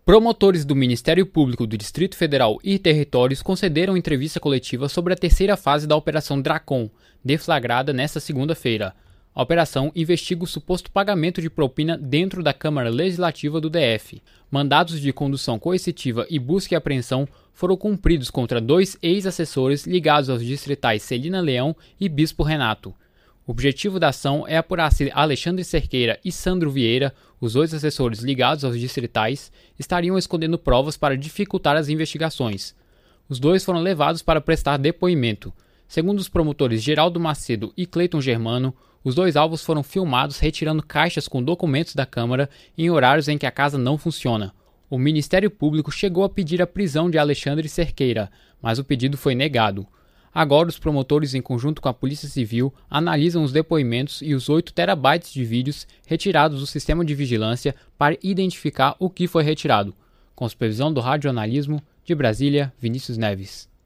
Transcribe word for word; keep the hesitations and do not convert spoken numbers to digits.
Promotores do Ministério Público do Distrito Federal e Territórios concederam entrevista coletiva sobre a terceira fase da Operação Dracon, deflagrada nesta segunda-feira. A operação investiga o suposto pagamento de propina dentro da Câmara Legislativa do D F. Mandados de condução coercitiva e busca e apreensão foram cumpridos contra dois ex-assessores ligados aos distritais Celina Leão e Bispo Renato. O objetivo da ação é apurar se Alexandre Cerqueira e Sandro Vieira, os dois assessores ligados aos distritais, estariam escondendo provas para dificultar as investigações. Os dois foram levados para prestar depoimento. Segundo os promotores Geraldo Macedo e Cleiton Germano, os dois alvos foram filmados retirando caixas com documentos da Câmara em horários em que a casa não funciona. O Ministério Público chegou a pedir a prisão de Alexandre Cerqueira, mas o pedido foi negado. Agora, os promotores, em conjunto com a Polícia Civil, analisam os depoimentos e os oito terabytes de vídeos retirados do sistema de vigilância para identificar o que foi retirado. Com supervisão do Radionalismo, de Brasília, Vinícius Neves.